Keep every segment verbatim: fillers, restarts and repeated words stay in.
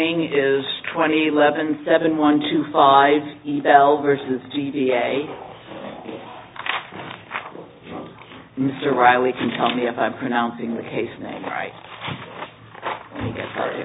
Is twenty eleven seven one two five Ebell versus D V A. Mister Riley can tell me if I'm pronouncing the case name right. Let me get started.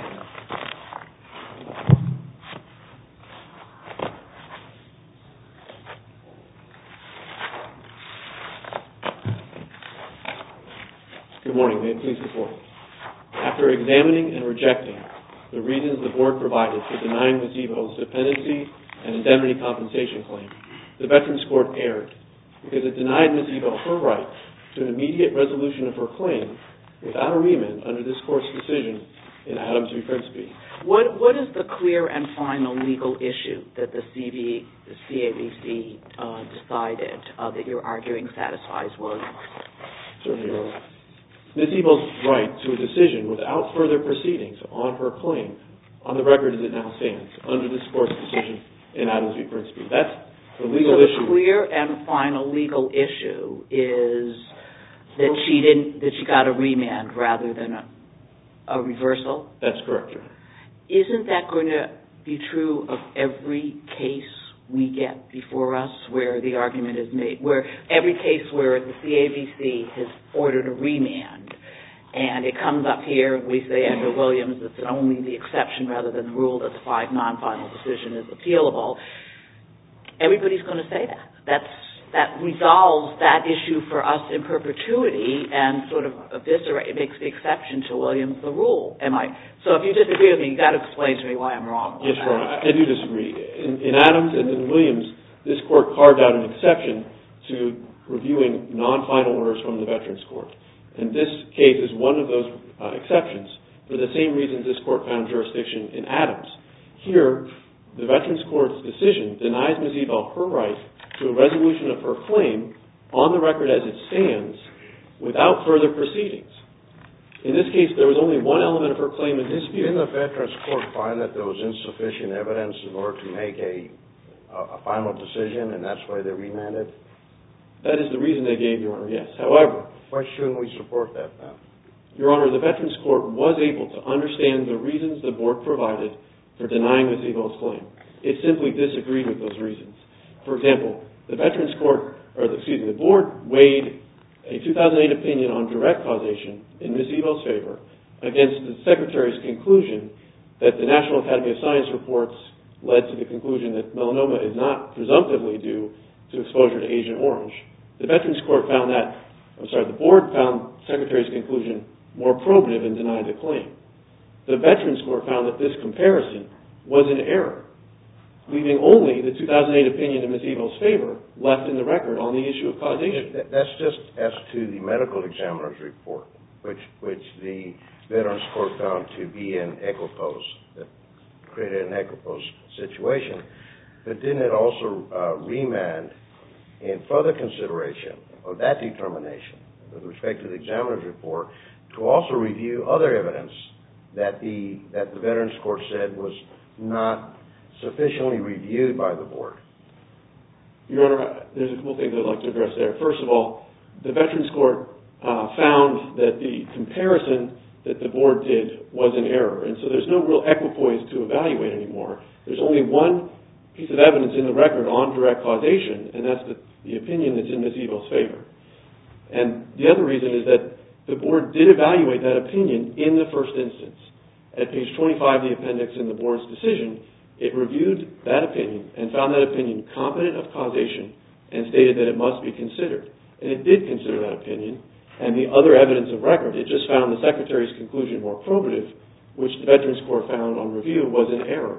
Good morning. May it please the Court. After examining and rejecting the reasons the Board provided for denying Miz Ebell's dependency and indemnity compensation claim, the Veterans Court erred because it denied Miz Ebell her right to an immediate resolution of her claim without a remand under this Court's decision in Adams v. Principe. What, what is the clear and final legal issue that the C V, the C A B C uh, decided uh, that you're arguing satisfies Williams? Certainly, Your Honor. Miz Ebell's right to a decision without further proceedings on her claim on the record as it now stands under this Court's decision in Adams v. Principe. That's the legal so the issue. The clear and final legal issue is that she didn't, that she got a remand rather than a, a reversal? That's correct, Your Honor. Isn't that going to be true of every case we get before us where the argument is made, where every case where the C A B C has ordered a remand and it comes up here and we say under Williams it's only the exception rather than the rule that the five non-final decision is appealable, everybody's going to say that. That's, that resolves that issue for us in perpetuity and sort of eviscerate, it makes the exception to Williams the rule. Am I? So if you disagree with me, you've got to explain to me why I'm wrong. Yes, Your Honor, I do disagree. In, in Adams and in Williams, this Court carved out an exception to reviewing non-final orders from the Veterans Court. And this case is one of those uh, exceptions for the same reasons this Court found jurisdiction in Adams. Here, the Veterans Court's decision denies Miz Ebell her right to a resolution of her claim on the record as it stands without further proceedings. In this case, there was only one element of her claim in dispute. Didn't the Veterans Court find that there was insufficient evidence in order to make a, a, a final decision, and that's why they remanded? That is the reason they gave, Your Honor, yes. However, why shouldn't we support that then? Your Honor, the Veterans Court was able to understand the reasons the Board provided for denying Miz Ebell's claim. It simply disagreed with those reasons. For example, the Veterans Court, or the, excuse me, the Board weighed a two thousand eight opinion on direct causation in Miz Ebell's favor against the Secretary's conclusion that the National Academy of Science reports led to the conclusion that melanoma is not presumptively due to exposure to Agent Orange. The Veterans Court found that, I'm sorry, the Board found the Secretary's conclusion more probative and denied the claim. The Veterans Court found that this comparison was an error, leaving only the two thousand eight opinion in Miz Ebell's favor left in the record on the issue of causation. That's just as to the medical examiner's report, which which the Veterans Court found to be an equipoise, that created an equipoise situation. But didn't it also uh, remand in further consideration of that determination with respect to the examiner's report to also review other evidence that the that the Veterans Court said was not sufficiently reviewed by the Board? Your Honor, there's a couple things I'd like to address there. First of all, the Veterans Court uh, found that the comparison that the Board did was an error, and so there's no real equipoise to evaluate anymore. There's only one piece of evidence in the record on direct causation, and that's the, the opinion that's in Miz Ebell's favor. And the other reason is that the Board did evaluate that opinion in the first instance. At page twenty-five of the appendix in the Board's decision, it reviewed that opinion and found that opinion competent of causation and stated that it must be considered. And it did consider that opinion, and the other evidence of record, it just found the Secretary's conclusion more probative, which the Veterans Court found on review was an error.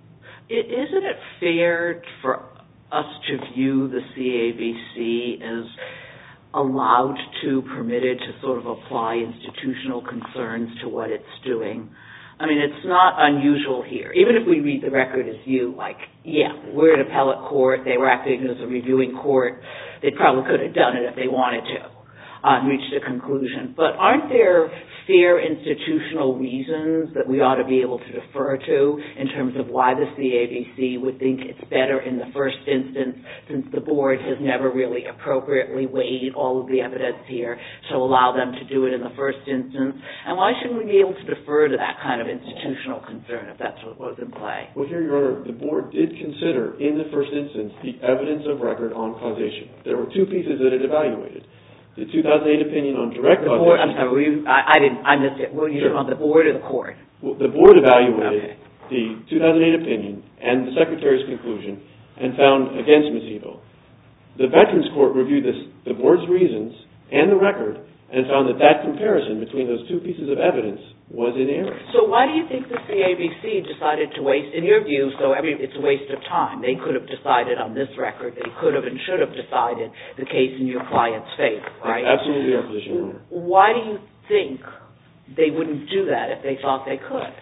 Isn't it fair for us to view the C A B C as allowed to, permitted to sort of apply institutional concerns to what it's doing? I mean, it's not unusual here. Even if we read the record as you, like, yeah, we're an appellate court, they were acting as a reviewing court, they probably could have done it if they wanted to. uh, reached a conclusion. But aren't there fair institutional reasons that we ought to be able to defer to in terms of why the C A B C would think it's better in the first instance, since the board has never really appropriately weighed all of the evidence here, to allow them to do it in the first instance? And why shouldn't we be able to defer to that kind of institutional concern if that's what was in play? Well, here, Your Honor, the board did consider in the first instance the evidence of record on causation. There were two pieces that it evaluated. The two thousand eight opinion on direct the causation. Board, I'm sorry, you, I, I didn't, I missed it. Were you Sure. talking about the board or the court? Well, the board evaluated Okay. the two thousand eight opinion and the Secretary's conclusion and found against Miz Ebel. The Veterans Court reviewed this, the board's reasons and the record and found that that comparison between those two pieces of evidence was in error. So why do you think the C A B C decided to waste, in your view, so I mean, it's a waste of time. They could have decided on this record, they could have and should have decided the case in your client's favor, right? That's absolutely our position, Your Honor. Why do you think they wouldn't do that if they thought they could?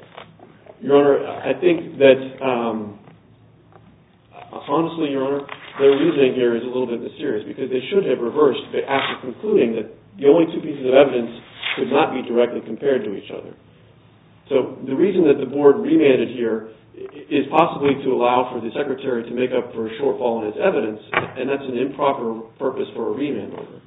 Your Honor, I think that, um, honestly, Your Honor, their reasoning here is a little bit mysterious because they should have reversed after concluding that the only two pieces of evidence could not be directly compared to each other. So the reason that the board remanded here is possibly to allow for the Secretary to make up for a shortfall in its evidence, and that's an improper purpose for a remand order.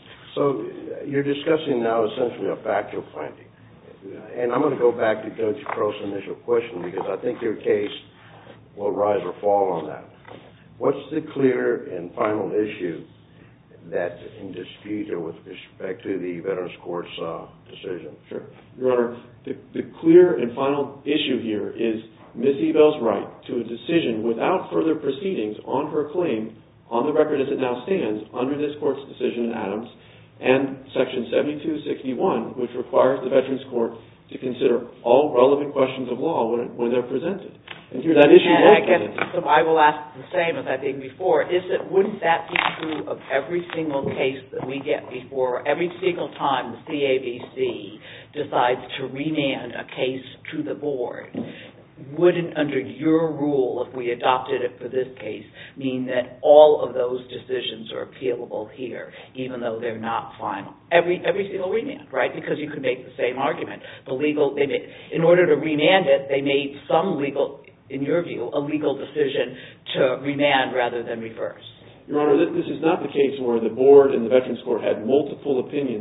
So you're discussing now essentially a factual finding. And I'm going to go back to Judge Crow's initial question because I think your case will rise or fall on that. What's the clear and final issue that's in dispute or with respect to the Veterans Court's uh, decision? Sure. Your Honor, the, the clear and final issue here is Miz Ebel's right to a decision without further proceedings on her claim on the record as it now stands under this Court's decision in Adams and Section seventy-two sixty-one, which requires the Veterans Court to consider all relevant questions of law when, when they're presented. And here that issue and was I guess, presented. so I will ask the same as I did before. Is it, wouldn't that be true of every single case that we get before, every single time the C A B C decides to remand a case to the board? Wouldn't, under your rule, if we adopted it for this case, mean that all of those decisions are appealable here, even though they're not final? Every every single remand, right? Because you could make the same argument. The legal, they made, in order to remand it, they made some legal, in your view, a legal decision to remand rather than reverse. Your Honor, this is not the case where the board and the Veterans Court had multiple opinions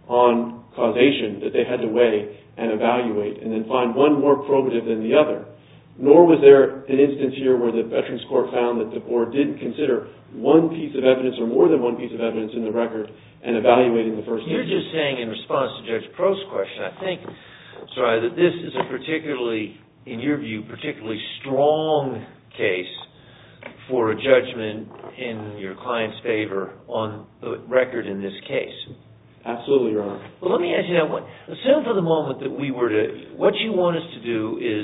on causation that they had to weigh and evaluate and then find one more probative than the other. Nor was there an instance here where the Veterans Court found that the board didn't consider one piece of evidence or more than one piece of evidence in the record and evaluating the first You're instance. just saying in response to Judge Crow's question, I think, sorry, that this is a particularly, in your view, particularly strong case for a judgment in your client's favor on the record in this case. Absolutely, Your Honor. Well, let me ask you now, what, assume for the moment that we were to, what you want us to do is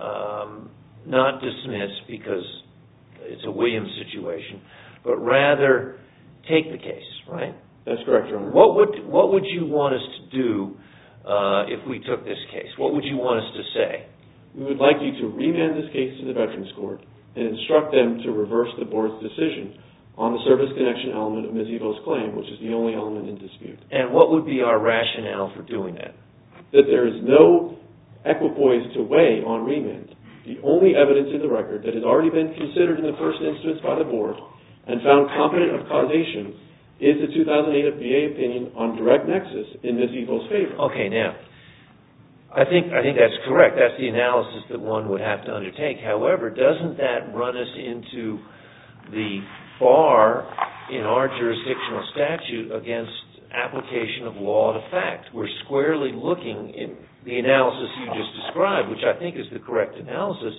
um, not dismiss because it's a Williams situation, but rather take the case, right? That's correct, Your Honor. What would, what would you want us to do uh, if we took this case? What would you want us to say? We would like you to remand this case to the Veterans Court and instruct them to reverse the board's decision on the service connection element of Miz Ebel's claim, which is the only element in dispute. And what would be our rationale for doing that? That there is no equipoise to weigh on remand. The only evidence in the record that has already been considered in the first instance by the board and found competent of causation is the two thousand eight V A opinion on direct nexus in Miz Ebel's favor. Okay, now, I think I think that's correct. That's the analysis that one would have to undertake. However, doesn't that run us into the bar in our jurisdictional statute against application of law to fact? We're squarely looking in the analysis you just described, which I think is the correct analysis.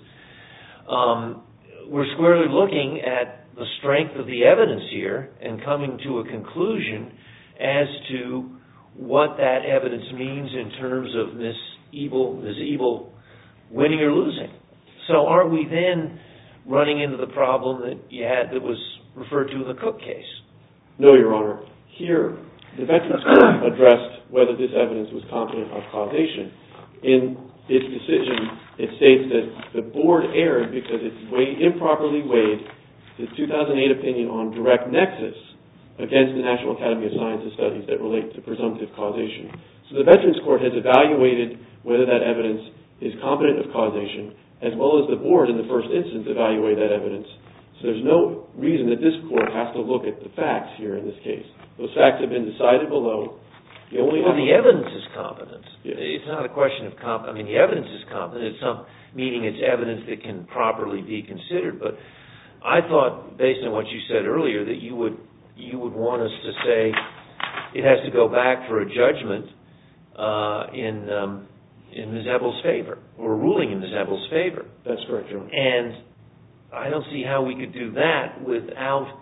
Um, we're squarely looking at the strength of the evidence here and coming to a conclusion as to what that evidence means in terms of Miz Ebel, Miz Ebel winning or losing. So aren't we then running into the problem that you had that was referred to in the Cook case? No, Your Honor. Here, the Veterans Court addressed whether this evidence was competent of causation. In its decision, it states that the board erred because it weighed, improperly weighed the two thousand eight opinion on direct nexus against the National Academy of Sciences studies that relate to presumptive causation. So the Veterans Court has evaluated whether that evidence is competent of causation, as well as the board in the first instance evaluated that evidence. So there's no reason that this court has to look at the facts here in this case. Those facts have been decided below. The only well, the evidence is competent. Yes. It's not a question of comp. I mean, the evidence is competent. It's some meaning it's evidence that can properly be considered. But I thought, based on what you said earlier, that you would you would want us to say it has to go back for a judgment uh, in um, in Miz Ebel's favor, or a ruling in Miz Ebel's favor. That's correct, Your Honor. And I don't see how we could do that without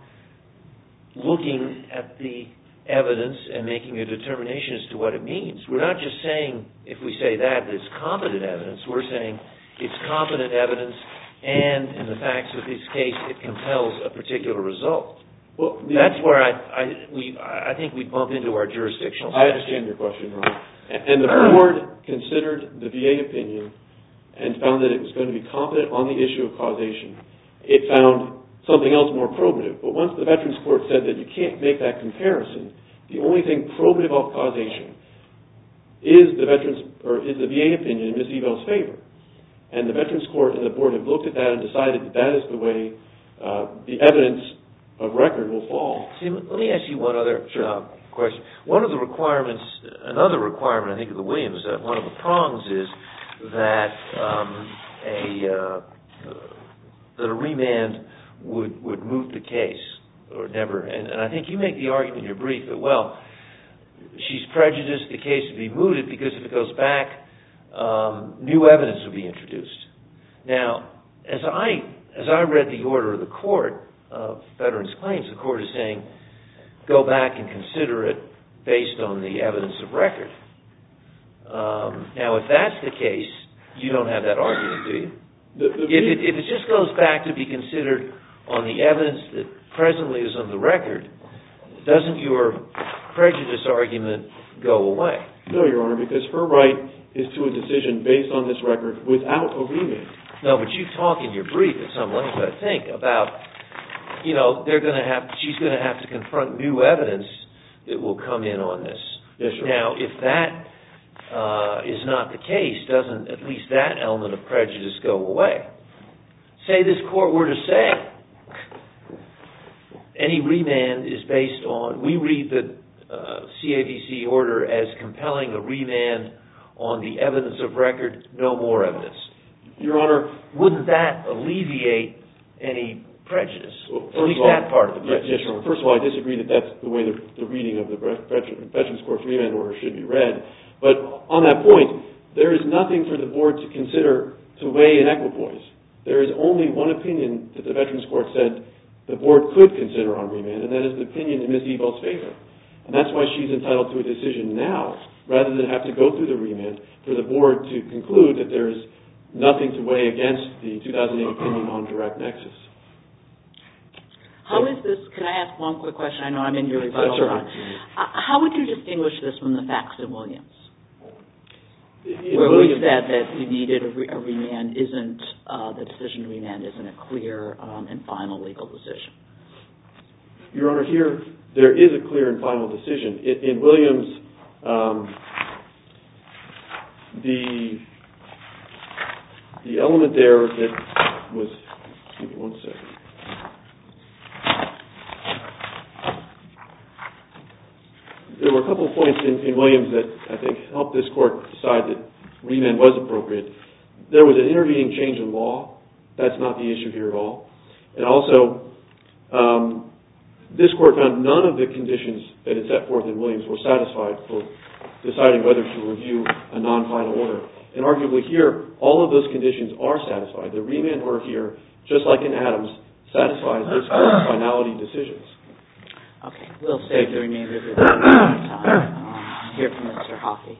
looking at the evidence and making a determination as to what it means. We're not just saying, if we say that, that it's competent evidence. We're saying it's competent evidence, and in the facts of this case, it compels a particular result. Well, the, that's where I, I, we, I think we bump into our jurisdictional. I understand your question, Ron. And the board considered the V A opinion and found that it was going to be competent on the issue of causation. It found something else more probative. But once the Veterans Court said that you can't make that comparison, the only thing probative of causation is the veterans or is the V A opinion in Miz Ebel's favor. And the Veterans Court and the board have looked at that and decided that that is the way uh, the evidence of record will fall. See, let me ask you one other sure. uh, question. One of the requirements, another requirement, I think, of the Williams, uh, one of the prongs is that um, a uh, that a remand would would moot the case. Or never, and, and I think you make the argument in your brief that, well, she's prejudiced, the case would be mooted because if it goes back, um, new evidence would be introduced. Now, as I as I read the order of the court of Veterans Claims, the court is saying, go back and consider it based on the evidence of record. Um, now, if that's the case, you don't have that argument, do you? The, the if, it, if it just goes back to be considered on the evidence that presently is on the record, doesn't your prejudice argument go away? No, Your Honor, because her right is to a decision based on this record without a remand. No, but you talk in your brief at some length, I think, about, you know, they're going to have, she's going to have to confront new evidence that will come in on this. Yes, Your Now, if that uh, is not the case, doesn't at least that element of prejudice go away? Say this court were to say, any remand is based on, we read the uh, C A V C order as compelling a remand on the evidence of record, no more evidence. Your Honor, wouldn't that alleviate any prejudice? Well, at least all, that part of the prejudice. Yes, Your Honor. First of all, I disagree that that's the way the, the reading of the Veterans Court's remand order should be read. But on that point, there is nothing for the board to consider to weigh in equipoise. There is only one opinion that the Veterans Court said the board could consider on remand, and that is the opinion in Miz Ebel's favor. And that's why she's entitled to a decision now, rather than have to go through the remand for the board to conclude that there is nothing to weigh against the two thousand eight opinion on direct nexus. How is this, can I ask one quick question? I know I'm in your rebuttal. That's right. Uh, how would you distinguish this from the facts in Williams? In Where Williams, we said that we needed a, re- a remand isn't, uh, the decision to remand isn't a clear um, and final legal decision. Your Honor, here there is a clear and final decision. In, in Williams, um, the the element there that was, give me one second. There were a couple of points in, in Williams that I think helped this court decide that remand was appropriate. There was an intervening change in law. That's not the issue here at all. And also, um, this court found none of the conditions that it set forth in Williams were satisfied for deciding whether to review a non-final order. And arguably here, all of those conditions are satisfied. The remand order here, just like in Adams, satisfies this court's finality decisions. Okay, we'll save the remainder of your time. Um, hear from Mister Hockey.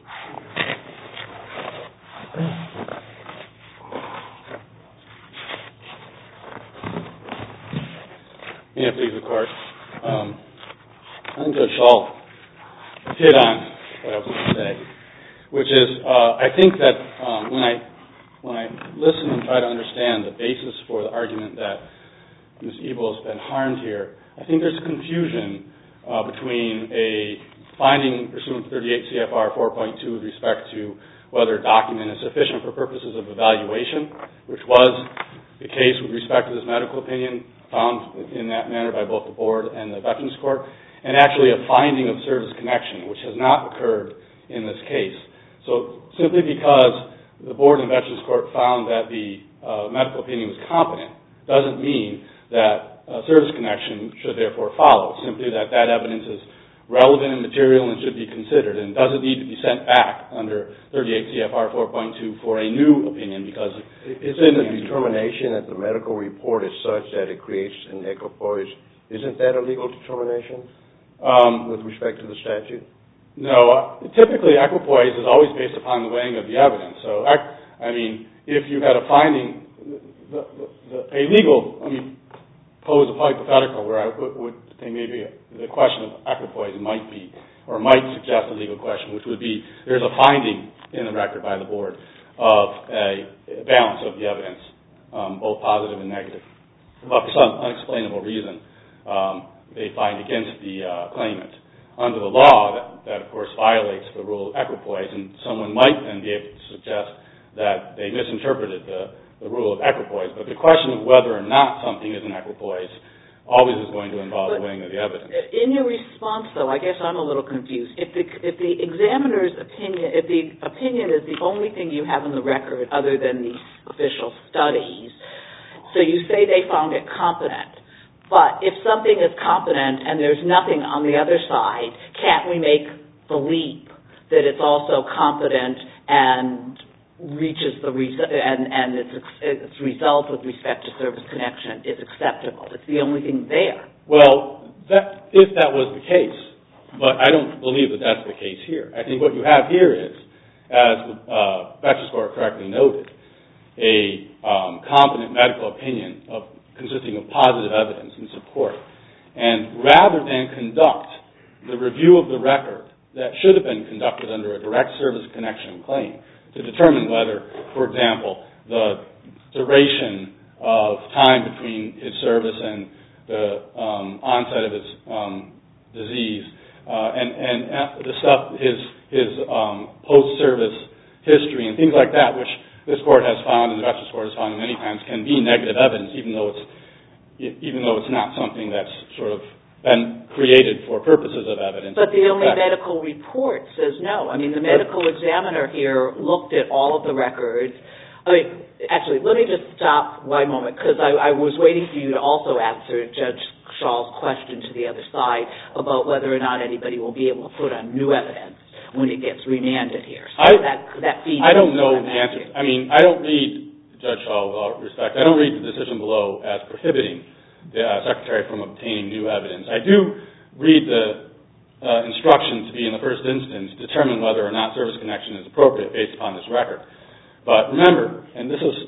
May it please the court. Um, I think Judge Schall hit on what I was going to say, which is uh, I think that um, when I when I listen and try to understand the basis for the argument that Miz Ebel has been harmed here, I think there's confusion uh, between a finding pursuant to thirty-eight C F R four point two with respect to whether a document is sufficient for purposes of evaluation, which was the case with respect to this medical opinion found in that manner by both the board and the Veterans Court, and actually a finding of service connection, which has not occurred in this case. So simply because the board and Veterans Court found that the uh, medical opinion was competent doesn't mean that uh, service connection should therefore follow. Simply that that evidence is relevant and material and should be considered and doesn't need to be sent back under thirty-eight C F R four point two for a new opinion because it's Isn't in the determination that the medical report is such that it creates an equipoise, isn't that a legal determination um, with respect to the statute? No. Uh, typically, equipoise is always based upon the weighing of the evidence. So, I, I mean, if you had a finding, the, the, the, a legal, I mean, pose a hypothetical where I would, would think maybe the question of equipoise might be, or might suggest a legal question, which would be there's a finding in the record by the board of a balance of the evidence, um, both positive and negative. But for some unexplainable reason, um, they find against the uh, claimant. Under the law, that, that of course violates the rule of equipoise, and someone might then be able to suggest that they misinterpreted the the rule of equipoise, but the question of whether or not something is an equipoise always is going to involve the weighing of the evidence. In your response, though, I guess I'm a little confused. If the if the examiner's opinion, if the opinion is the only thing you have in the record other than these official studies, so you say they found it competent, but if something is competent and there's nothing on the other side, can't we make the leap that it's also competent and reaches the res- and and its its result with respect to service connection is acceptable? It's the only thing there. Well, that if that was the case, but I don't believe that that's the case here. I think what you have here is, as uh, Veterans Court correctly noted, a um, competent medical opinion of consisting of positive evidence and support, and rather than conduct the review of the record that should have been conducted under a direct service connection claim, to determine whether, for example, the duration of time between his service and the um, onset of his um, disease, uh, and, and the stuff, his, his um, post-service history and things like that, which this court has found and the Veterans Court has found many times can be negative evidence, even though it's even though it's not something that's sort of been created for purposes of evidence. But the only medical report says no. I mean, the medical examiner here looked at all of the records. I mean, actually, let me just stop one moment, because I, I was waiting for you to also answer Judge Schall's question to the other side about whether or not anybody will be able to put on new evidence when it gets remanded here. So I, that, that feeds I don't know the answer. I mean, I don't read, Judge Schall, with all respect, I don't read the decision below as prohibiting the uh, Secretary from obtaining new evidence. I do read the uh, instruction to be, in the first instance, determine whether or not service connection is appropriate based upon this record. But remember, and this is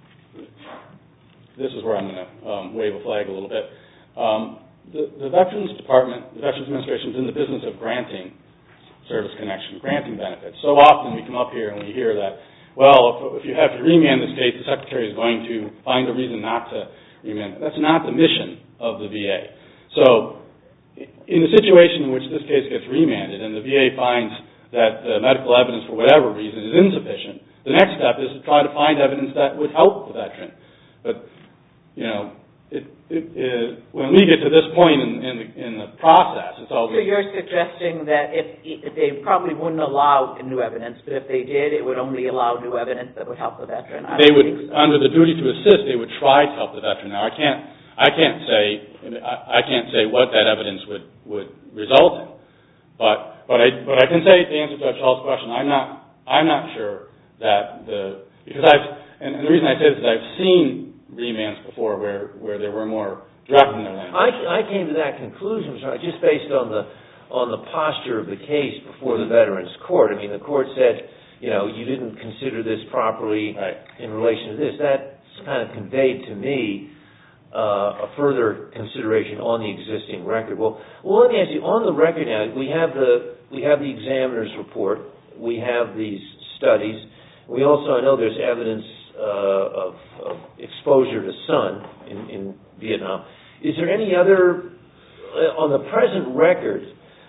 this is where I'm going to um, wave a flag a little bit, um, the, the Veterans Department, the Veterans Administration is in the business of granting service connection, granting benefits. So often we come up here and we hear that, well, if, if you have to remand this case, the Secretary is going to find a reason not to remand. That's not the mission of the V A. So in the situation in which this case gets remanded and the V A finds that the medical evidence, for whatever reason, is insufficient, the next step is to try to find evidence that would help the veteran. But, you know, it, it, it, when we get to this point in, in, the, in the process, it's always... So you're suggesting that if, if they probably wouldn't allow new evidence, but if they did, it would only allow new evidence that would help the veteran? I they would, so. under the duty to assist, they would try to help the veteran. Now, I can't, I can't say, I, I can't say what that evidence would, would result in. But, but I, but I can say, to answer Judge Schall's question, I'm not, I'm not sure that the, because I've, and, and the reason I say this is I've seen remands before where, where there were more direct in their language. I, I came to that conclusion, sorry, just based on the on the posture of the case before the Veterans Court. I mean, the court said, you know, you didn't consider this properly right. in relation to this. That's kind of conveyed to me uh, a further consideration on the existing record. Well, well, let me ask you, on the record now, we have the we have the examiner's report, we have these studies, we also, I know there's evidence uh, of, of exposure to sun in, in Vietnam. Is there any other on the present record,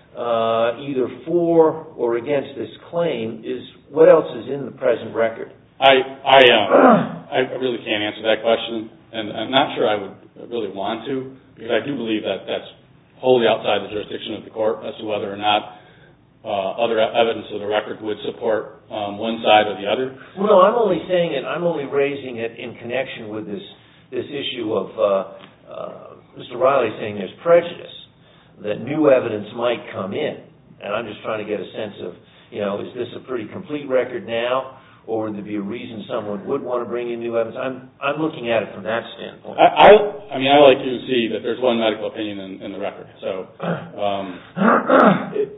uh, either for or against this claim, is what else is in the present record? I I, uh, I really can't answer that question, and I'm not sure I would really want to, because I do believe that that's wholly outside the jurisdiction of the court as to whether or not uh, other evidence of the record would support um, one side or the other. Well, no, I'm only saying it. I'm only raising it in connection with this this issue of uh, uh, Mister Riley saying there's prejudice, that new evidence might come in, and I'm just trying to get a sense of, you know, is this a pretty complete record now? Or would there be a reason someone would want to bring in new evidence? I'm I'm looking at it from that standpoint. I I, I mean, I like to see that there's one medical opinion in, in the record. So um, it,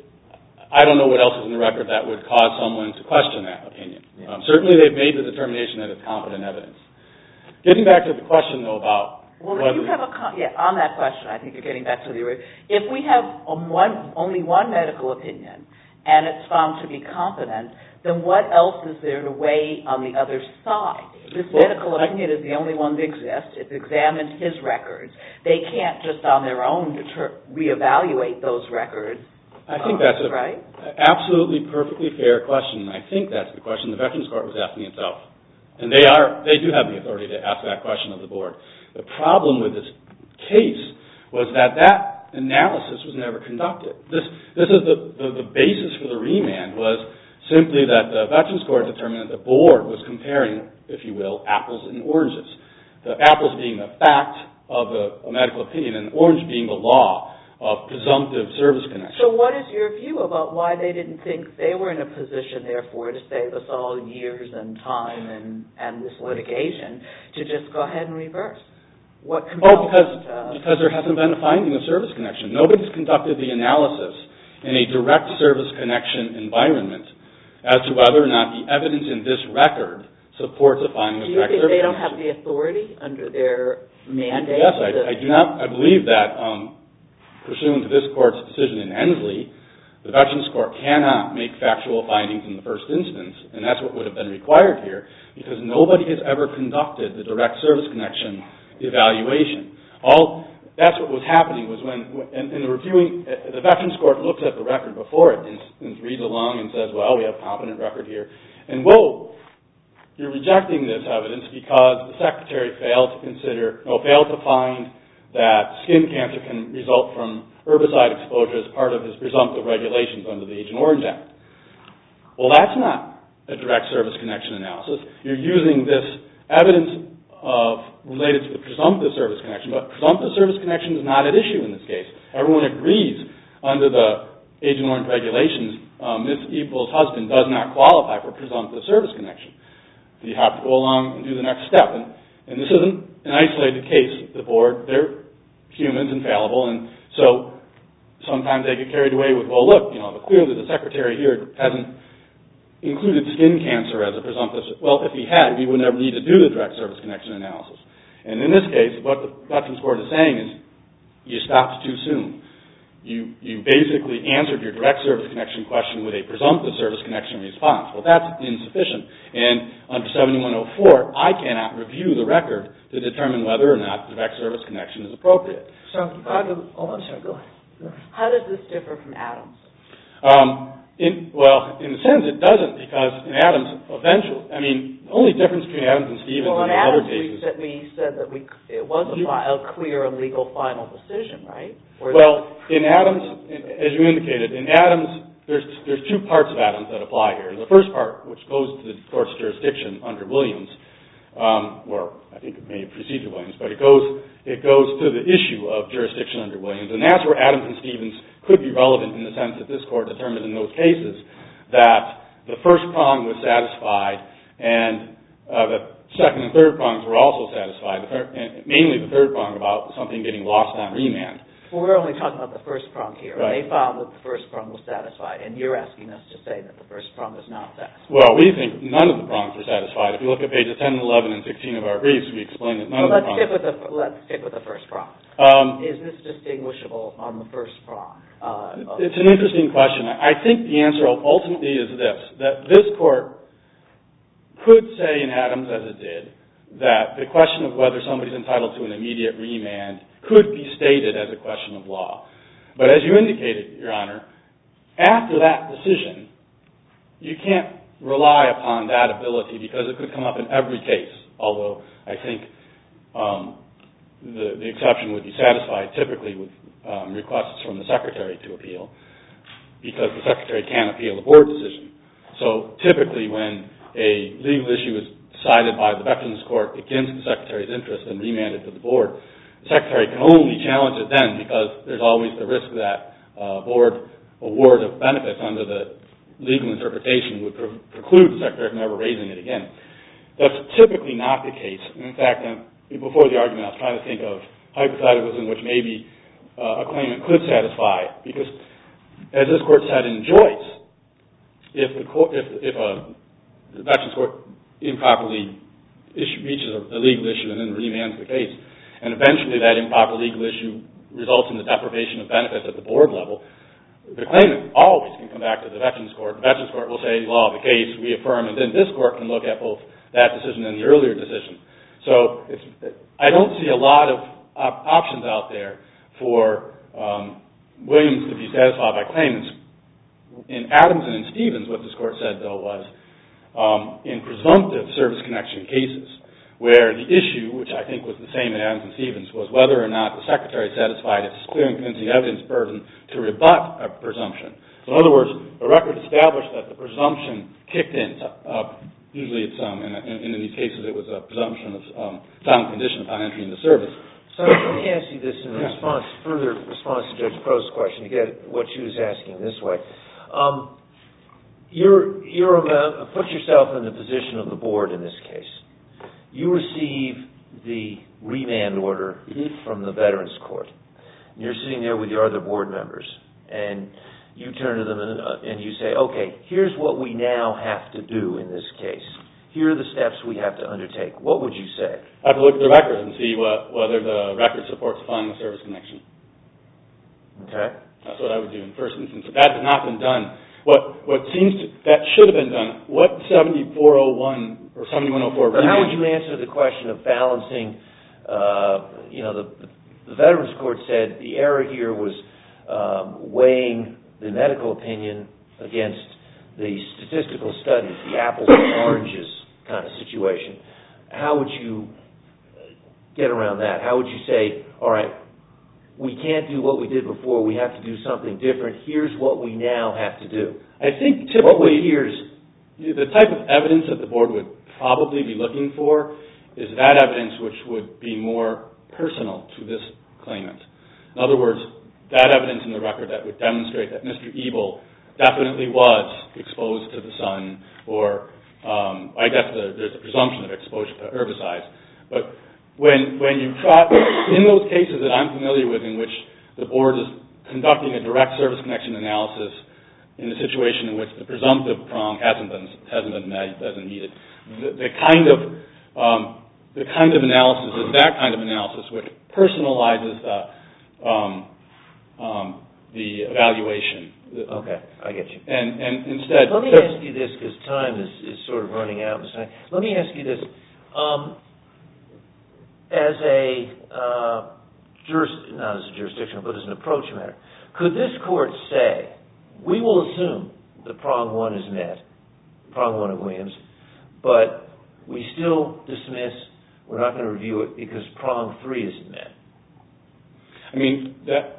I don't know what else is in the record that would cause someone to question that opinion. Um, certainly, they've made the determination that it's competent evidence. Getting back to the question, though, about well, if you have a con- yeah on that question, I think you're getting back to the if we have a one only one medical opinion and it's found to be competent, then what else is there to weigh on the other side? This well, medical opinion I, is the only one that exists. It's examined his records. They can't just on their own deter- reevaluate those records. I think that's a right? absolutely perfectly fair question. I think that's the question the Veterans Court was asking itself. And they are they do have the authority to ask that question of the board. The problem with this case was that that analysis was never conducted. This this is the, the, the basis for the remand was simply that the Veterans Court determined that the board was comparing, if you will, apples and oranges. The apples being the fact of the a medical opinion and orange being the law of presumptive service connection. So what is your view about why they didn't think they were in a position, therefore, to save us all years and time and, and this litigation to just go ahead and reverse? What oh, because, uh, because there hasn't been a finding of service connection. Nobody's conducted the analysis in a direct service connection environment as to whether or not the evidence in this record supports a finding of direct service connection. Do you think they don't have the authority under their mandate? Yes, I, I do not. I believe that, um, pursuant to this court's decision in Ensley, the Veterans Court cannot make factual findings in the first instance, and that's what would have been required here, because nobody has ever conducted the direct service connection evaluation. All that's what was happening was when, in, in the reviewing, uh, the Veterans Court looks at the record before it and, and reads along and says, well, we have a competent record here. And whoa, you're rejecting this evidence because the Secretary failed to consider, no, failed to find that skin cancer can result from herbicide exposure as part of his presumptive regulations under the Agent Orange Act. Well, that's not a direct service connection analysis. You're using this evidence of related to the presumptive service connection, but presumptive service connection is not at issue in this case. Everyone agrees under the Agent Orange regulations, um, Miz Evil's husband does not qualify for presumptive service connection. You have to go along and do the next step, and, and this isn't an isolated case. The board, they're humans and fallible, and so sometimes they get carried away with, well, look, you know, clearly the Secretary here hasn't included skin cancer as a presumptive. Well, if he had, we would never need to do the direct service connection analysis. And in this case, what the Veterans Court is saying is you stopped too soon. You you basically answered your direct service connection question with a presumptive service connection response. Well, that's insufficient. And under seventy-one oh four, I cannot review the record to determine whether or not direct service connection is appropriate. So, oh, I'm sorry, go ahead. Go ahead. How does this differ from Adams? Um, in, well, in a sense, it doesn't, because in Adams, eventually, I mean, the only difference between Adams and Stevens well, and in other Adams, cases. We said, we said that we it was a, you, fi- a clear and legal final decision, right? Or well, in Adams, as you indicated, in Adams, there's there's two parts of Adams that apply here. The first part, which goes to the court's jurisdiction under Williams, um, or I think it may have preceded Williams, but it goes it goes to the issue of jurisdiction under Williams, and that's where Adams and Stevens could be relevant in the sense that this court determined in those cases that the first prong was satisfied and uh, the second and third prongs were also satisfied, the third, and mainly the third prong about something getting lost on remand. Well, we're only talking about the first prong here. Right. They found that the first prong was satisfied, and you're asking us to say that the first prong is not satisfied. Well, we think none of the prongs were satisfied. If you look at pages ten, eleven, and sixteen of our briefs, we explain that none well, of the let's prongs... Stick with the, let's stick with the first prong. Um, is this distinguishable on the first prong? Uh, it's an interesting question. I think the answer ultimately is this, that this court could say in Adams, as it did, that the question of whether somebody's entitled to an immediate remand could be stated as a question of law. But as you indicated, Your Honor, after that decision, you can't rely upon that ability because it could come up in every case, although I think um, the, the exception would be satisfied typically with um, requests from the Secretary to appeal, because the Secretary can't appeal the board decision. So typically when a legal issue is decided by the Veterans Court against the Secretary's interest and remanded to the board, the Secretary can only challenge it then because there's always the risk that uh, board award of benefits under the legal interpretation would pre- preclude the Secretary from ever raising it again. That's typically not the case. In fact, um, before the argument, I was trying to think of hypotheticals in which maybe uh, a claimant could satisfy, because as this Court said in Joyce, if the court, if, if a the Veterans Court improperly issue, reaches a, a legal issue and then remands the case, and eventually that improper legal issue results in the deprivation of benefits at the board level, the claimant always can come back to the Veterans Court. The Veterans Court will say, law of the case, we affirm, and then this Court can look at both that decision and the earlier decision. So it's, I don't see a lot of op- options out there for um, Williams to be satisfied by claimants. In Adams and in Stevens, what this Court said, though, was um, in presumptive service connection cases, where the issue, which I think was the same in Adams and Stevens, was whether or not the Secretary satisfied its clear and convincing evidence burden to rebut a presumption. So in other words, the record established that the presumption kicked in. Uh, usually it's, um, in, in, in these cases, it was a presumption of um, sound condition upon entry into service. So let me ask you this in response, further response to Judge Crow's question, to get what she was asking this way. Um, you're, you're, uh, put yourself in the position of the board in this case. You receive the remand order mm-hmm. from the Veterans Court. You're sitting there with your other board members, and you turn to them and, uh, and you say, okay, here's what we now have to do in this case. Here are the steps we have to undertake. What would you say? I have to look at the record and see what, whether the record supports finding a service connection. Okay. That's what I would do in the first instance. If that has not been done, what what seems to, that should have been done, what seventy-four oh one or seventy-one oh four... But how would you answer the question of balancing, uh, you know, the, the Veterans Court said the error here was um, weighing the medical opinion against the statistical studies, the apples and oranges kind of situation. How would you get around that? How would you say, all right, we can't do what we did before, we have to do something different, here's what we now have to do? I think typically here's the type of evidence that the board would probably be looking for is that evidence which would be more personal to this claimant. In other words, that evidence in the record that would demonstrate that Mister Ebel definitely was exposed to the sun, or um, I guess the, there's a presumption of exposure to herbicides. But when when you try, in those cases that I'm familiar with in which the board is conducting a direct service connection analysis in a situation in which the presumptive prong hasn't been hasn't been met, doesn't need it, the, the kind of um, the kind of analysis is that kind of analysis which personalizes the um, um, the evaluation. Okay, I get you. And and instead, let me ask you this, because time is, is sort of running out. Let me ask you this: um, as a uh, juris, not as a jurisdictional, but as an approach matter, could this court say, we will assume that prong one is met, prong one of Williams, but we still dismiss, we're not going to review it because prong three isn't met? I mean, that.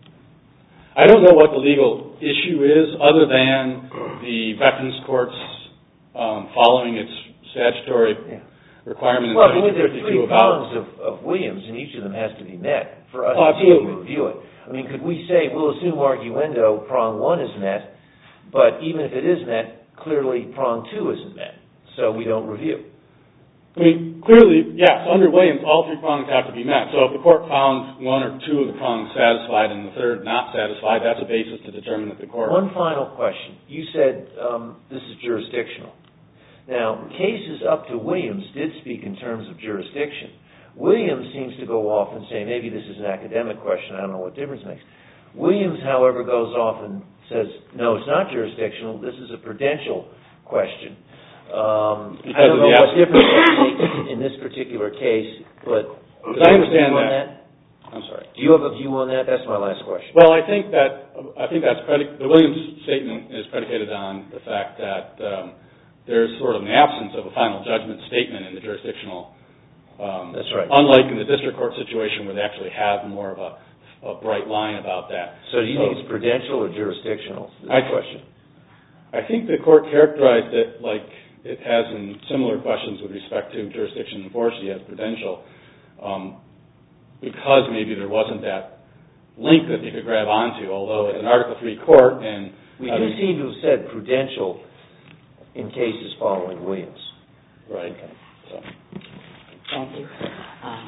I don't know what the legal issue is other than the Veterans Court's um, following its statutory yeah. requirement in well, section fifty-two about... Well, there are three prongs of, of Williams, and each of them has to be met for us oh, to be able to review it. I mean, could we say, we'll assume arguendo, prong one is met, but even if it is met, clearly prong two isn't met, so we don't review? I mean, clearly, yes, under Williams, all three prongs have to be met. So if the court found one or two of the prongs satisfied and the third not satisfied, that's a basis to determine that the court... One final question. You said um, this is jurisdictional. Now, cases up to Williams did speak in terms of jurisdiction. Williams seems to go off and say, maybe this is an academic question, I don't know what difference it makes. Williams, however, goes off and says, no, it's not jurisdictional, this is a prudential question. Um, I don't know what difference that makes in this particular case, but I understand that. that. I'm sorry. Do you have a view on that? That's my last question. Well, I think that I think that's predic- the Williams statement is predicated on the fact that um, there's sort of an absence of a final judgment statement in the jurisdictional. Um, that's right. Unlike in the district court situation where they actually have more of a, a bright line about that. So do you so, think it's prudential or jurisdictional? I question. I think the court characterized it like it has in similar questions with respect to jurisdiction and force as prudential, um, because maybe there wasn't that link that they could grab onto. Although it's an Article three court, and we do seem to have said prudential in cases following Williams. Right. Okay. So. Thank you. Um,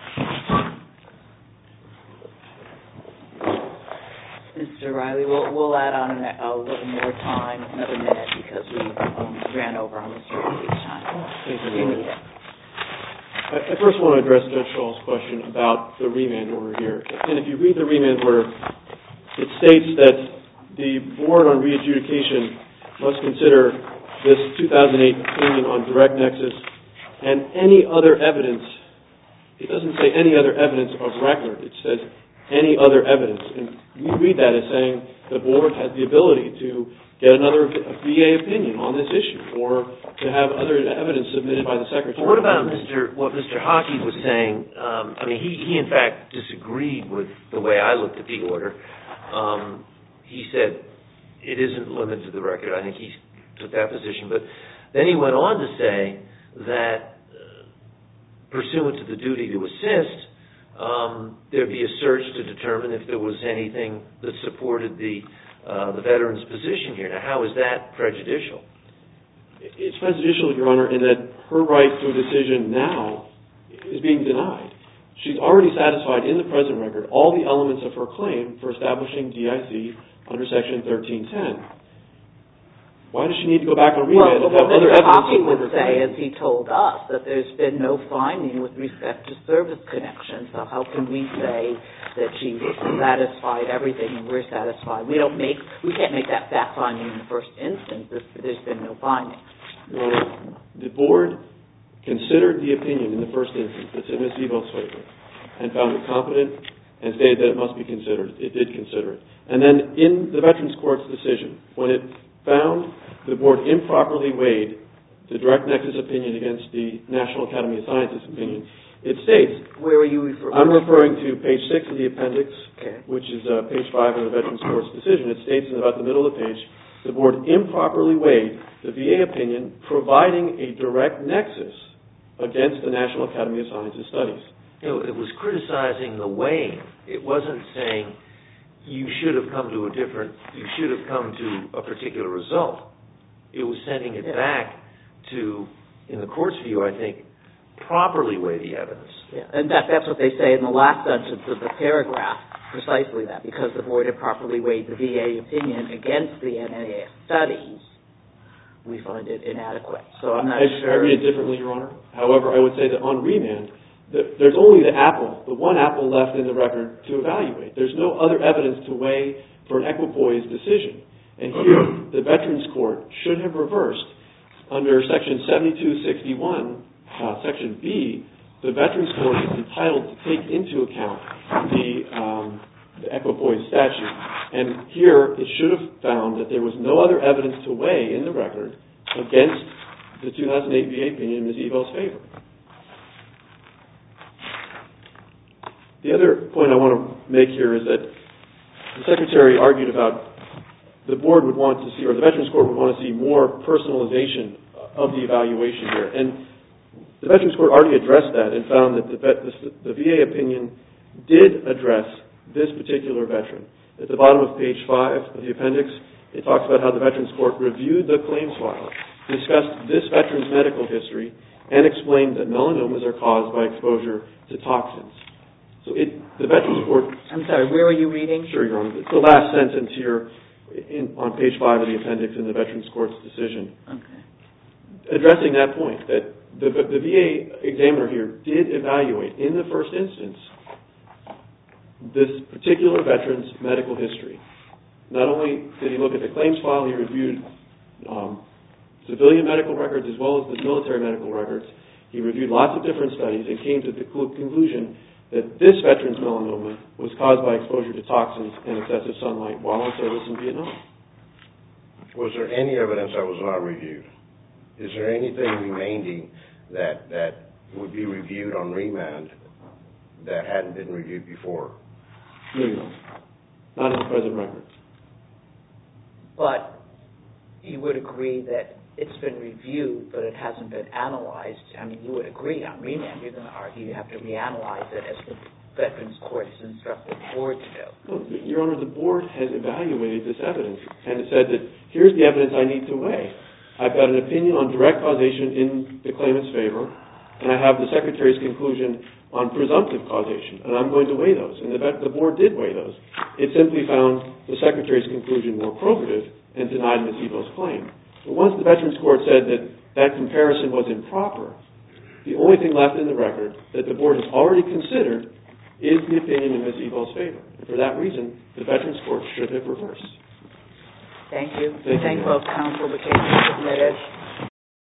Mister Riley, we'll, we'll add on a, a little more time, another minute, because we um, ran over on Mister Riley's time. Thank you, you need it. I, I first want to address Judge Schall's question about the remand order here. And if you read the remand order, it states that the Board on Readjudication must consider this two thousand eight opinion on direct nexus and any other evidence. It doesn't say any other evidence of record. It says any other evidence. And we read that as saying the Board has the ability to get another V A opinion on this issue or to have other evidence submitted by the Secretary. Well, what about Mister what Mister Hockey was saying? Um, I mean, he, he in fact disagreed with the way I looked at the order. Um, he said it isn't limited to the record. I think he took that position. But then he went on to say that uh, pursuant to the duty to assist, um, there'd be a search to determine if there was anything that supported the uh, the veteran's position here. Now, how is that prejudicial? It's prejudicial, Your Honor, in that her right to a decision now is being denied. She's already satisfied in the present record all the elements of her claim for establishing D I C under Section thirteen ten. Why does she need to go back on remand well, and have well, other Mister evidence Hockey support would her say, claim? as he told us, that there's been no finding with respect to service connection. So how can we say that she's satisfied everything and we're satisfied? We don't make, we can't make that fact finding in the first instance if there's been no finding. Your Honor, the Board considered the opinion in the first instance that's in Miz Evel's favor and found it competent and stated that it must be considered. It did consider it. And then in the Veterans Court's decision, when it found the Board improperly weighed the direct nexus opinion against the National Academy of Sciences opinion, it states... Where are you referring to? I'm referring to page six of the appendix, okay. which is uh, page five of the Veterans Court's decision. It states in about the middle of the page, the Board improperly weighed the V A opinion providing a direct nexus against the National Academy of Sciences studies. You know, it was criticizing the weighing. It wasn't saying you should have come to a different, you should have come to a particular result. It was sending it yeah. back to, in the court's view, I think, properly weigh the evidence. Yeah. In fact, that's what they say in the last sentence of the paragraph, precisely that, because the Board had properly weighed the V A opinion against the N A S studies, we find it inadequate. So I'm not I, sure. I read it differently, Your Honor. However, I would say that on remand, the, there's only the apple, the one apple left in the record to evaluate. There's no other evidence to weigh for an equipoise decision. And here, the Veterans Court should have reversed. Under Section seventy-two sixty-one, uh, Section B, the Veterans Court is entitled to take into account the, um, the equipoise statute. And here, it should have found that there was no other evidence to weigh in the record against the two thousand eight V A opinion in Miz Evel's favor. The other point I want to make here is that the Secretary argued about the Board would want to see, or the Veterans Court would want to see more personalization of the evaluation here. And the Veterans Court already addressed that and found that the, the, the V A opinion did address this particular veteran. At the bottom of page five of the appendix, it talks about how the Veterans Court reviewed the claims file, discussed this veteran's medical history, and explained that melanomas are caused by exposure to toxins. So it, the Veterans Court... I'm sorry, where are you reading? Sure, Your Honor. It's the last sentence here in, on page five of the appendix in the Veterans Court's decision. Okay. Addressing that point, that the, the V A examiner here did evaluate, in the first instance, this particular veteran's medical history. Not only did he look at the claims file, he reviewed um, civilian medical records as well as the military medical records. He reviewed lots of different studies and came to the conclusion that this veteran's melanoma was caused by exposure to toxins and excessive sunlight while on service in Vietnam. Was there any evidence that was not reviewed? Is there anything remaining that that would be reviewed on remand that hadn't been reviewed before? No, no. Not in the present record. But you would agree that it's been reviewed, but it hasn't been analyzed. I mean, you would agree on remand. You're going to argue you have to reanalyze it as the Veterans Court has instructed the board to do. No, Your Honor, the board has evaluated this evidence and it said that here's the evidence I need to weigh. I've got an opinion on direct causation in the claimant's favor, and I have the Secretary's conclusion on presumptive causation, and I'm going to weigh those. And the, the board did weigh those. It simply found the Secretary's conclusion more probative and denied Miz Evo's claim. But once the Veterans Court said that that comparison was improper, the only thing left in the record that the board has already considered is the opinion in Miz Evo's favor. And for that reason, the Veterans Court should have reversed. Thank you. Thank Thank you. both counsel. The case is submitted.